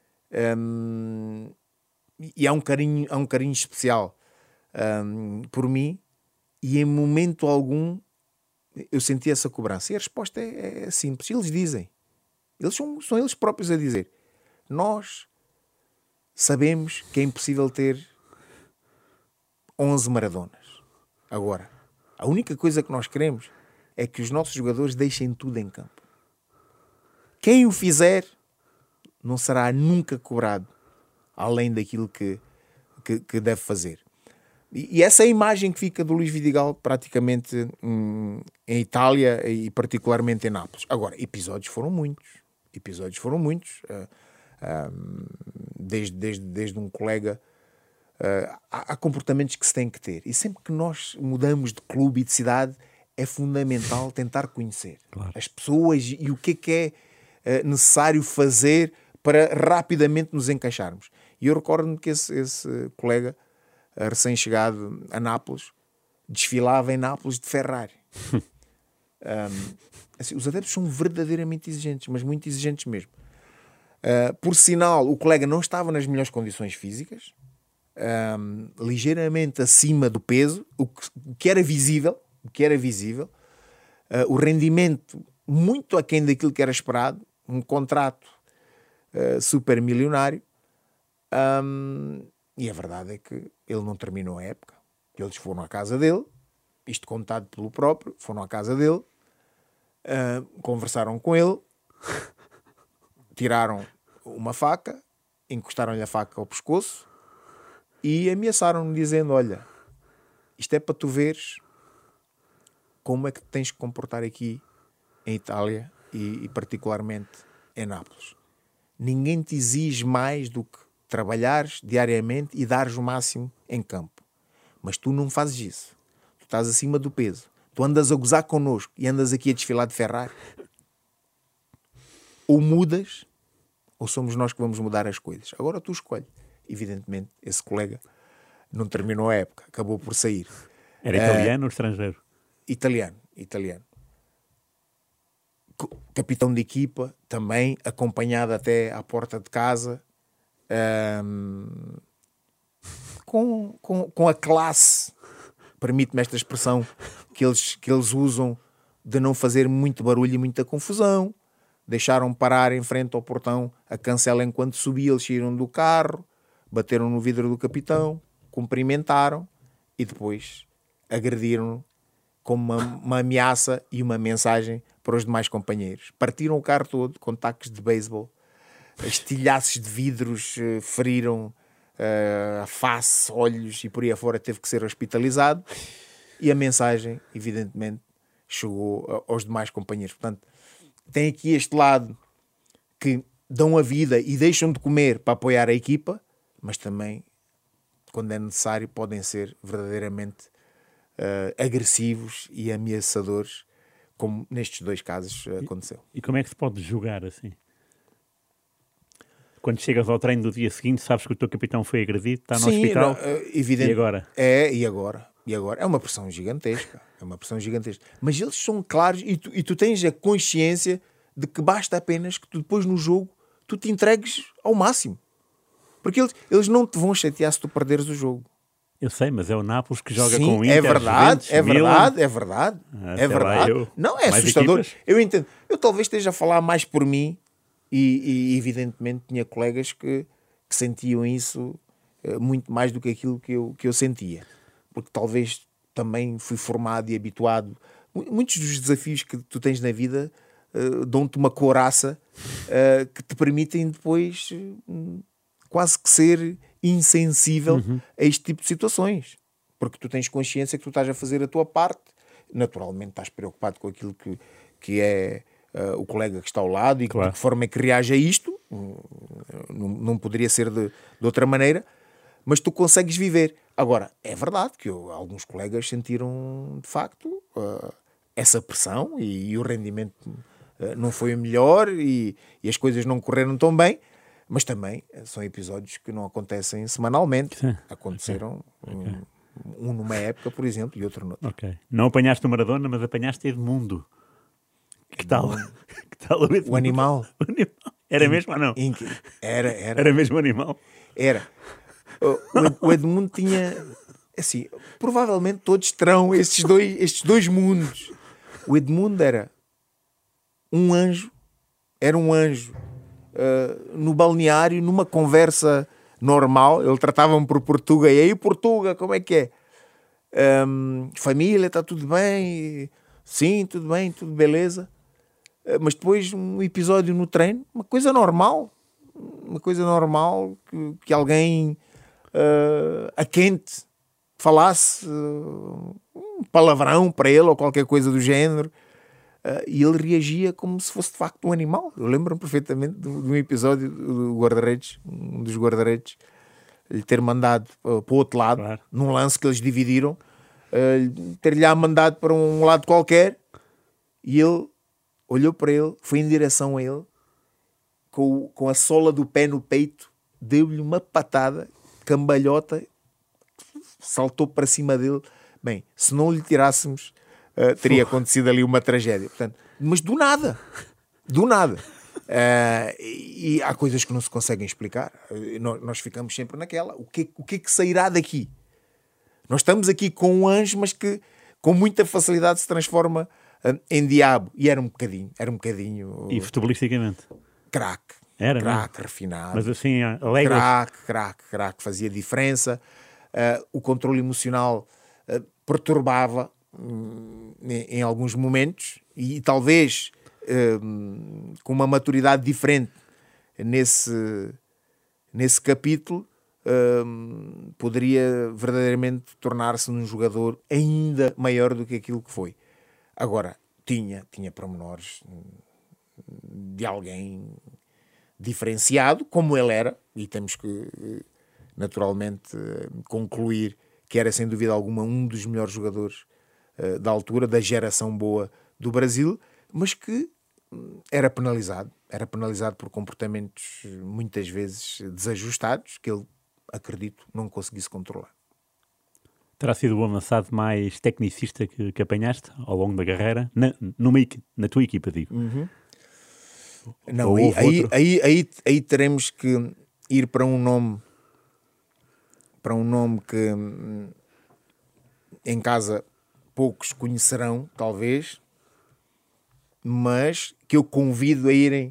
E há um carinho especial por mim, e em momento algum eu senti essa cobrança. E a resposta é simples. Eles dizem, são eles próprios a dizer: nós sabemos que é impossível ter 11 Maradonas. Agora, a única coisa que nós queremos é que os nossos jogadores deixem tudo em campo. Quem o fizer não será nunca cobrado além daquilo que deve fazer. E essa é a imagem que fica do Luís Vidigal praticamente em Itália e particularmente em Nápoles. Agora, episódios foram muitos. Desde um colega, há comportamentos que se tem que ter. E sempre que nós mudamos de clube e de cidade, é fundamental tentar conhecer as pessoas e o que é necessário fazer para rapidamente nos encaixarmos. E eu recordo-me que esse colega, recém-chegado a Nápoles, desfilava em Nápoles de Ferrari. Assim, os adeptos são verdadeiramente exigentes, mas muito exigentes mesmo. Por sinal, o colega não estava nas melhores condições físicas, ligeiramente acima do peso, o que era visível, o rendimento muito aquém daquilo que era esperado, um contrato super milionário, e a verdade é que ele não terminou a época. Eles foram à casa dele, isto contado pelo próprio, foram à casa dele, conversaram com ele, tiraram uma faca, encostaram-lhe a faca ao pescoço e ameaçaram-no dizendo: olha, isto é para tu veres como é que tens que comportar aqui em Itália e particularmente em Nápoles. Ninguém te exige mais do que trabalhares diariamente e dares o máximo em campo. Mas tu não fazes isso. Tu estás acima do peso. Tu andas a gozar connosco e andas aqui a desfilar de Ferrari. Ou mudas, ou somos nós que vamos mudar as coisas. Agora tu escolhe. Evidentemente, esse colega não terminou a época. Acabou por sair. Era italiano ou estrangeiro? Italiano. Capitão de equipa, também, acompanhado até à porta de casa, com a classe, permite-me esta expressão, que eles usam, de não fazer muito barulho e muita confusão. Deixaram parar em frente ao portão a cancela enquanto subia. Eles saíram do carro, bateram no vidro do capitão, cumprimentaram e depois agrediram-no com uma ameaça e uma mensagem para os demais companheiros. Partiram o carro todo com tacos de beisebol, estilhaços de vidros, feriram a face, olhos e por aí afora. Teve que ser hospitalizado e a mensagem, evidentemente, chegou aos demais companheiros. Portanto, tem aqui este lado que dão a vida e deixam de comer para apoiar a equipa, mas também, quando é necessário, podem ser verdadeiramente agressivos e ameaçadores, como nestes 2 casos aconteceu. E como é que se pode jogar assim? Quando chegas ao treino do dia seguinte, sabes que o teu capitão foi agredido, está no hospital, evidente. e agora? E agora? É uma pressão gigantesca. Mas eles são claros e tu tens a consciência de que basta apenas que tu depois no jogo tu te entregues ao máximo. Porque eles não te vão chatear se tu perderes o jogo. Eu sei, mas é o Nápoles que joga Sim, com o Inter, é verdade, Juventus, é Milan. verdade. Sei lá, Não, é mais assustador. equipas? Eu entendo. Eu talvez esteja a falar mais por mim e evidentemente tinha colegas que sentiam isso muito mais do que aquilo que eu sentia. Porque talvez também fui formado e habituado. Muitos dos desafios que tu tens na vida dão-te uma couraça que te permitem depois quase que ser insensível a este tipo de situações. Porque tu tens consciência que tu estás a fazer a tua parte. Naturalmente estás preocupado com aquilo que é o colega que está ao lado e claro. de que forma é que reage a isto. Não poderia ser de outra maneira. Mas tu consegues viver. Agora, é verdade que alguns colegas sentiram, de facto, essa pressão e o rendimento não foi o melhor e as coisas não correram tão bem, mas também são episódios que não acontecem semanalmente. Sim. Aconteceram um numa época, por exemplo, e outro noutra. Ok. Não apanhaste o Maradona, mas apanhaste Edmundo. Que tal o Edmundo? O animal. Era mesmo ou não? Era. Era mesmo animal? Era. O Edmundo tinha... Assim, provavelmente todos terão estes dois mundos. O Edmundo era um anjo no balneário, numa conversa normal. Ele tratava-me por Portuga. E aí, Portuga, como é que é? Família, está tudo bem? Sim, tudo bem, tudo beleza. Mas depois um episódio no treino, uma coisa normal que alguém a quente falasse um palavrão para ele ou qualquer coisa do género, e ele reagia como se fosse de facto um animal. Eu lembro-me perfeitamente de um episódio do guarda-redes, um dos guarda-redes, lhe ter mandado para o outro lado, claro, num lance que eles dividiram, ter-lhe mandado para um lado qualquer, e ele olhou para ele, foi em direção a ele, com a sola do pé no peito, deu-lhe uma patada, cambalhota, saltou para cima dele. Bem, se não lhe tirássemos, teria acontecido ali uma tragédia. Portanto, mas do nada. E há coisas que não se conseguem explicar. Nós ficamos sempre naquela. O que é que sairá daqui? Nós estamos aqui com um anjo, mas que com muita facilidade se transforma em diabo. E era um bocadinho... E futebolisticamente? Craque. Era craque, mesmo? refinado. Mas assim, alegre. Craque. Fazia diferença. O controle emocional perturbava em alguns momentos e talvez com uma maturidade diferente nesse capítulo poderia verdadeiramente tornar-se um jogador ainda maior do que aquilo que foi. Agora, tinha pormenores de alguém diferenciado, como ele era, e temos que naturalmente concluir que era sem dúvida alguma um dos melhores jogadores da altura, da geração boa do Brasil, mas que era penalizado por comportamentos muitas vezes desajustados, que ele, acredito, não conseguisse controlar. Terá sido o avançado mais tecnicista que apanhaste ao longo da carreira? Na tua equipa, digo. Uhum. Não, aí teremos que ir para um nome que em casa poucos conhecerão, talvez, mas que eu convido a irem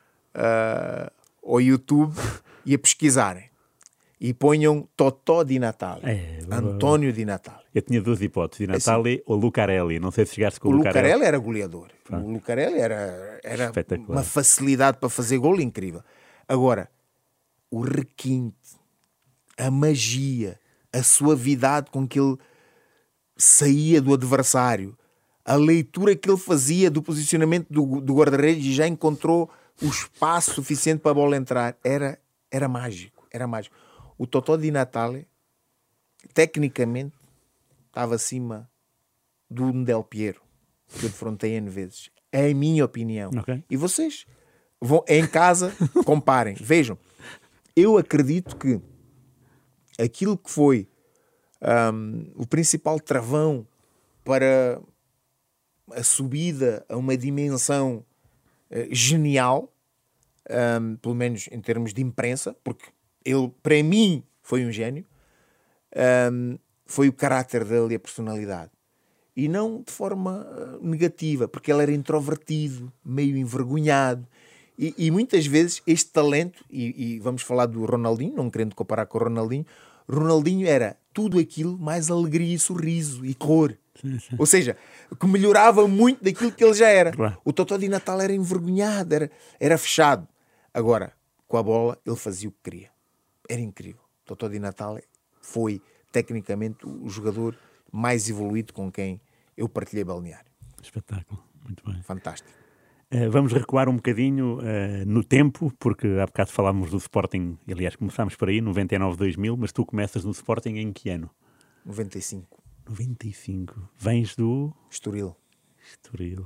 ao YouTube e a pesquisarem. E ponham Totò Di Natale. António Di Natale. Eu tinha duas hipóteses, Di Natale assim, ou Lucarelli. Não sei se chegaste com o Lucarelli. Lucarelli Era goleador. Pronto. O Lucarelli era uma facilidade para fazer golo incrível. Agora, o requinte, a magia, a suavidade com que ele saía do adversário, a leitura que ele fazia do posicionamento do guarda-redes e já encontrou o espaço suficiente para a bola entrar. Era mágico, era mágico. O Totò Di Natale, tecnicamente, estava acima do Del Piero, que eu defrontei N vezes. É a minha opinião. Ok. E vocês vão em casa, comparem, vejam. Eu acredito que aquilo que foi o principal travão para a subida a uma dimensão genial, pelo menos em termos de imprensa, porque ele, para mim, foi um gênio, foi o caráter dele e a personalidade. E não de forma negativa, porque ele era introvertido, meio envergonhado. E muitas vezes este talento, e vamos falar do Ronaldinho, não querendo comparar com o Ronaldinho era tudo aquilo, mais alegria e sorriso e cor. Sim. Ou seja, que melhorava muito daquilo que ele já era. Claro. O Totò Di Natale era envergonhado, era fechado. Agora, com a bola, ele fazia o que queria. Era incrível. O Totò Di Natale foi, tecnicamente, o jogador mais evoluído com quem eu partilhei balneário. Espetáculo, muito bem. Fantástico. Vamos recuar um bocadinho no tempo, porque há bocado falámos do Sporting, e, aliás, começámos por aí, 99-2000, mas tu começas no Sporting em que ano? 95. 95. Vens do... Estoril. Estoril.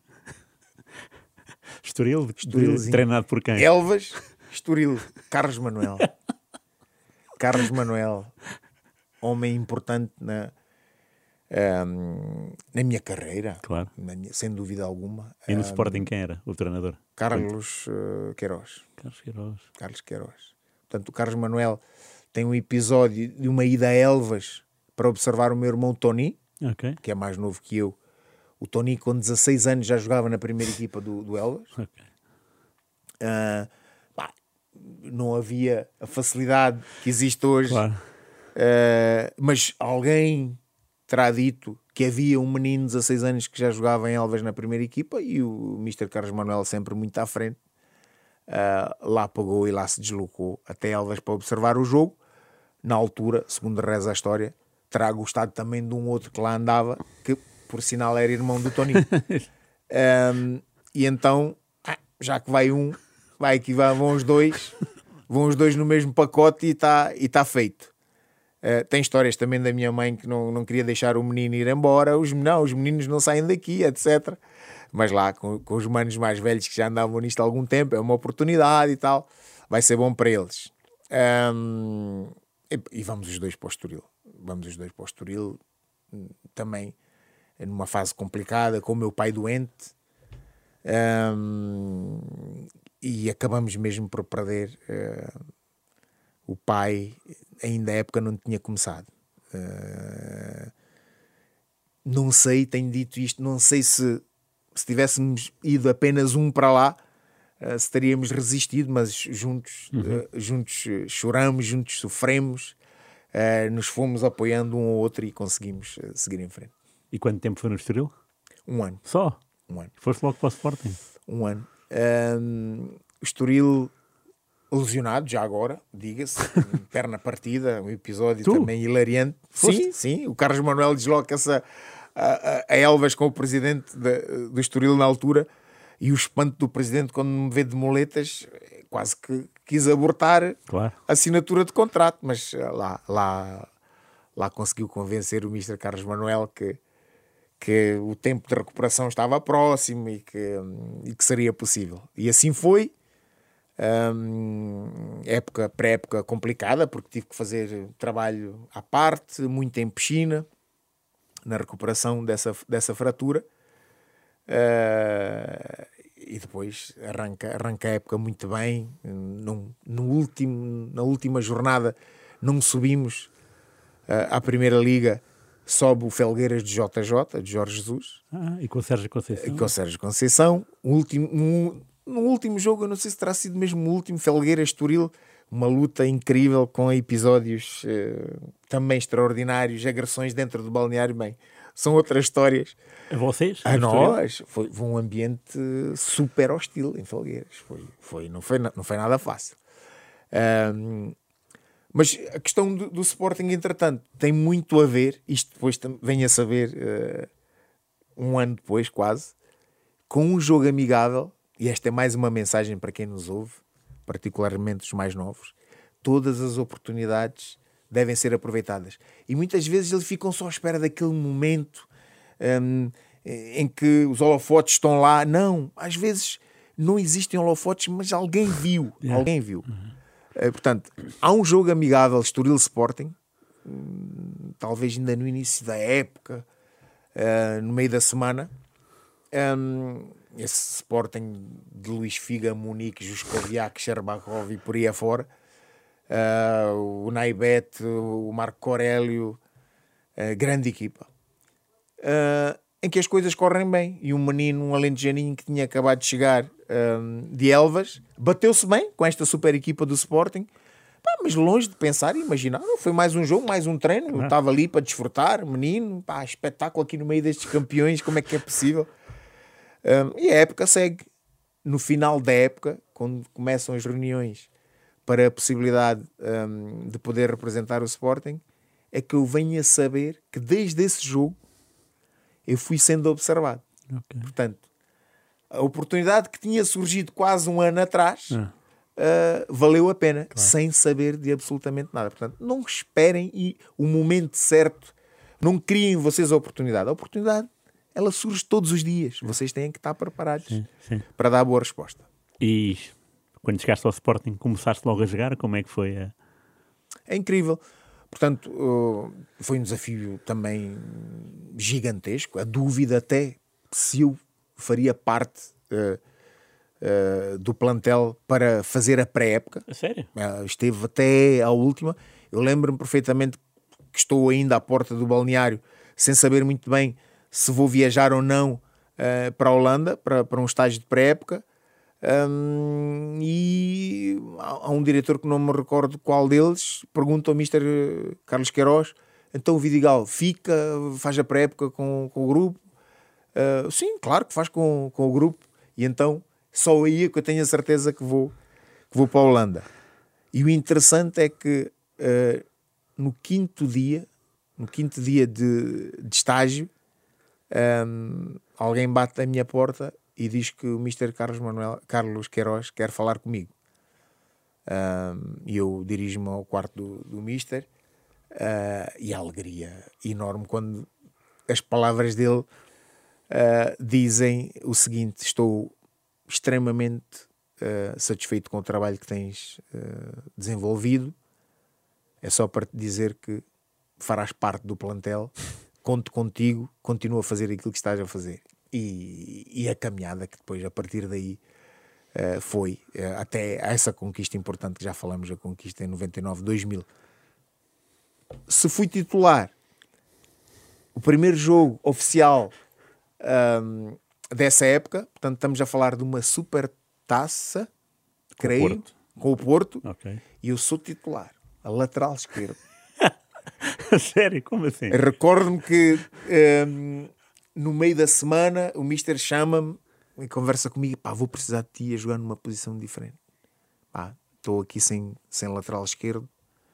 Estoril, Estoril, treinado por quem? Elvas, Estoril. Carlos Manuel. Carlos Manuel. Homem importante na minha carreira. Claro. Sem dúvida alguma. E no Sporting quem era o treinador? Carlos Queiroz. Carlos Queiroz. Carlos Queiroz. Portanto, o Carlos Manuel tem um episódio de uma ida a Elvas para observar o meu irmão Tony, Ok. que é mais novo que eu. O Tony, com 16 anos, já jogava na primeira equipa do Elvas. Ok. Não havia a facilidade que existe hoje. Claro. Mas alguém terá dito que havia um menino de 16 anos que já jogava em Elvas na primeira equipa, e o Mr. Carlos Manuel, sempre muito à frente, lá pagou e lá se deslocou até Elvas para observar o jogo. Na altura, segundo reza a história, terá gostado também de um outro que lá andava, que por sinal era irmão do Toninho. E então, já que vai um, vão os dois no mesmo pacote e está feito. Tem histórias também da minha mãe que não queria deixar o menino ir embora. Os meninos não saem daqui, etc. Mas lá, com os manos mais velhos que já andavam nisto há algum tempo, é uma oportunidade e tal. Vai ser bom para eles. E vamos os dois para o Estoril. Também numa fase complicada, com o meu pai doente. E acabamos mesmo por perder. O pai, ainda a época, não tinha começado. Não sei, tenho dito isto, não sei se tivéssemos ido apenas um para lá, se teríamos resistido, mas juntos choramos, juntos sofremos, nos fomos apoiando um ao outro e conseguimos seguir em frente. E quanto tempo foi no Estoril? 1 ano. Só? 1 ano. Foste logo para o Sporting? 1 ano. O Estoril lesionado, já agora, diga-se, perna partida, um episódio também hilariante. Foste? Sim, o Carlos Manuel desloca-se a Elvas com o presidente do Estoril na altura, e o espanto do presidente quando me vê de muletas, quase que quis abortar Claro. a assinatura de contrato, mas lá conseguiu convencer o Mr. Carlos Manuel que o tempo de recuperação estava próximo e que seria possível. E assim foi. Pré-época complicada, porque tive que fazer trabalho à parte, muito em piscina, na recuperação dessa fratura. E depois arranca a época muito bem. Na última jornada não subimos à Primeira Liga, sobe o Felgueiras de JJ, de Jorge Jesus. E com o Sérgio Conceição? E com o Sérgio Conceição. No último jogo, eu não sei se terá sido mesmo o último, Felgueiras-Estoril, uma luta incrível com episódios também extraordinários, agressões dentro do balneário. Bem, são outras histórias. A vocês? A nós, foi um ambiente super hostil em Felgueiras. Não foi nada fácil. Mas a questão do Sporting, entretanto, tem muito a ver, isto depois venho a saber 1 ano depois, quase, com um jogo amigável e esta é mais uma mensagem para quem nos ouve, particularmente os mais novos, todas as oportunidades devem ser aproveitadas. E muitas vezes eles ficam só à espera daquele momento em que os holofotes estão lá. Não, às vezes não existem holofotes, mas alguém viu. Alguém viu. Portanto, há um jogo amigável Estoril Sporting, talvez ainda no início da época, no meio da semana. Esse Sporting de Luís Figa, Munique, Juskoviak, Sherbakov e por aí afora. O Naibet, o Marco Corélio, grande equipa. Em que as coisas correm bem. E um menino, um alentejaninho que tinha acabado de chegar de Elvas, bateu-se bem com esta super equipa do Sporting. Mas longe de pensar e imaginar, foi mais um jogo, mais um treino. Eu estava ali para desfrutar, menino, espetáculo aqui no meio destes campeões, como é que é possível? E a época segue. No final da época, quando começam as reuniões para a possibilidade de poder representar o Sporting, é que eu venho a saber que desde esse jogo eu fui sendo observado. Okay. Portanto, a oportunidade que tinha surgido quase um ano atrás valeu a pena, claro, sem saber de absolutamente nada. Portanto, não esperem o momento certo, não criem vocês a oportunidade. A oportunidade, ela surge todos os dias. Vocês têm que estar preparados para dar a boa resposta. E quando chegaste ao Sporting, começaste logo a jogar? Como é que foi? É incrível. Portanto, foi um desafio também gigantesco. A dúvida até se eu faria parte do plantel para fazer a pré-época. A sério? Esteve até à última. Eu lembro-me perfeitamente que estou ainda à porta do balneário sem saber muito bem se vou viajar ou não para a Holanda, para um estágio de pré-época. E há um diretor que não me recordo qual deles, pergunta ao Mr. Carlos Queiroz: então o Vidigal fica, faz a pré-época com o grupo? Sim, claro que faz com o grupo. E então só aí é que eu tenho a certeza que vou para a Holanda. E o interessante é que no quinto dia de estágio, alguém bate à minha porta e diz que o Mr. Carlos Queiroz quer falar comigo. E eu dirijo-me ao quarto do Mr. E a alegria enorme quando as palavras dele dizem o seguinte: estou extremamente satisfeito com o trabalho que tens desenvolvido. É só para te dizer que farás parte do plantel, conto contigo, continua a fazer aquilo que estás a fazer. E a caminhada que depois, a partir daí, foi até essa conquista importante que já falamos, a conquista em 99, 2000. Se fui titular, o primeiro jogo oficial dessa época, portanto estamos a falar de uma super taça, creio, com o Porto, okay. E eu sou titular, a lateral esquerdo. Sério? Como assim? Recordo-me que no meio da semana o Mister chama-me e conversa comigo: vou precisar de ti a jogar numa posição diferente. Estou aqui sem lateral esquerdo,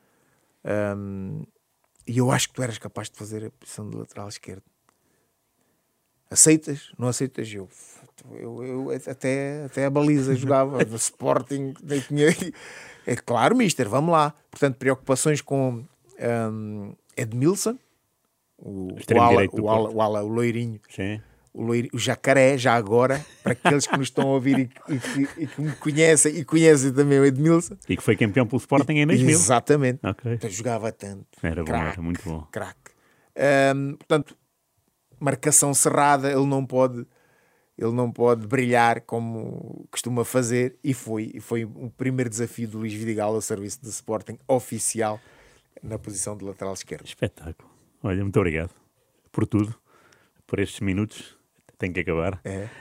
e eu acho que tu eras capaz de fazer a posição de lateral esquerdo. Aceitas? Não aceitas? Eu até a baliza jogava no Sporting. É claro, Mister, vamos lá. Portanto, preocupações com Edmilson, o loirinho. Sim. O jacaré, já agora, para aqueles que nos estão a ouvir e que me conhecem e conhecem também o Edmilson. E que foi campeão pelo Sporting em 2000. Exatamente. Okay. Então, jogava tanto. Era bom, era muito bom. Craque. Portanto, marcação cerrada, ele não pode brilhar como costuma fazer, e foi o primeiro desafio do Luís Vidigal ao serviço do Sporting oficial na posição de lateral esquerdo. Espetáculo. Olha, muito obrigado por tudo, por estes minutos. Tem que acabar.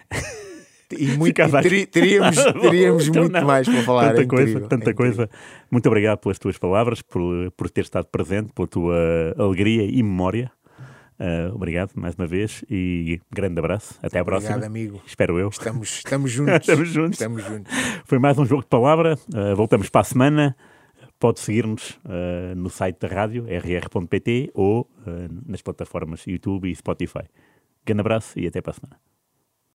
E teríamos muito mais para falar. Tanta coisa. Muito obrigado pelas tuas palavras, por ter estado presente, pela tua alegria e memória. Obrigado mais uma vez e grande abraço. Até à próxima. Obrigado, amigo. Espero eu. Estamos juntos. Estamos juntos. Foi mais um Jogo de Palavra. Voltamos para a semana. Pode seguir-nos no site da rádio, rr.pt, ou nas plataformas YouTube e Spotify. Grande abraço e até para a semana.